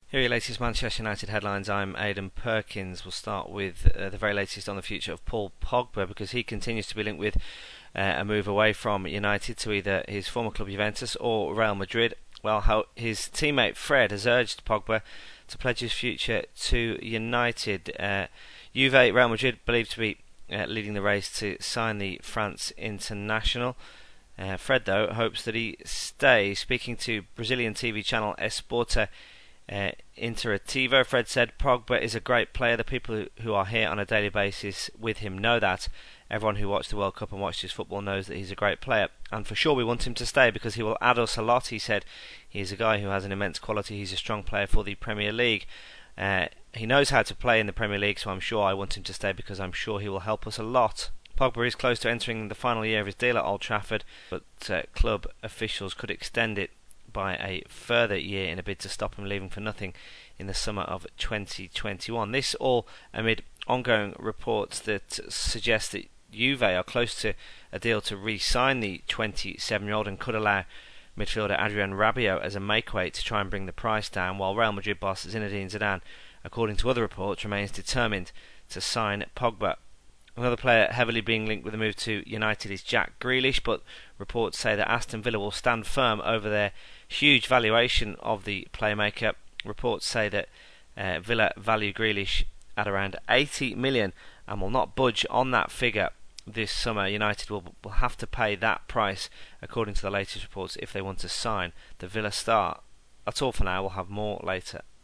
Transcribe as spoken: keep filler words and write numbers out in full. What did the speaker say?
Here are your latest Manchester United headlines. I'm Aidan Perkins. We'll start with uh, the very latest on the future of Paul Pogba, because he continues to be linked with uh, a move away from United to either his former club Juventus or Real Madrid. Well, how his teammate Fred has urged Pogba to pledge his future to United. Uh, Juve, Real Madrid believed to be uh, leading the race to sign the France international. Uh, Fred, though, hopes that he stays. Speaking to Brazilian T V channel Esporte Uh, Interativo, Fred said, "Pogba is a great player. The people who, who are here on a daily basis with him know that. Everyone who watched the World Cup and watched his football knows that he's a great player. And for sure we want him to stay because he will add us a lot," he said. He's a guy who has an immense quality. He's a strong player for the Premier League. Uh, he knows how to play in the Premier League, so I'm sure I want him to stay because I'm sure he will help us a lot. Pogba is close to entering the final year of his deal at Old Trafford, but uh, club officials could extend it by a further year in a bid to stop him leaving for nothing in the summer of twenty twenty-one. This all amid ongoing reports that suggest that Juve are close to a deal to re-sign the twenty-seven-year-old and could allow midfielder Adrien Rabiot as a make-weight to try and bring the price down, while Real Madrid boss Zinedine Zidane, according to other reports, remains determined to sign Pogba. Another player heavily being linked with the move to United is Jack Grealish, but reports say that Aston Villa will stand firm over their huge valuation of the playmaker. Reports say that uh, Villa value Grealish at around eighty million and will not budge on that figure this summer. United will, will have to pay that price, according to the latest reports, if they want to sign the Villa star. That's all for now. We'll have more later.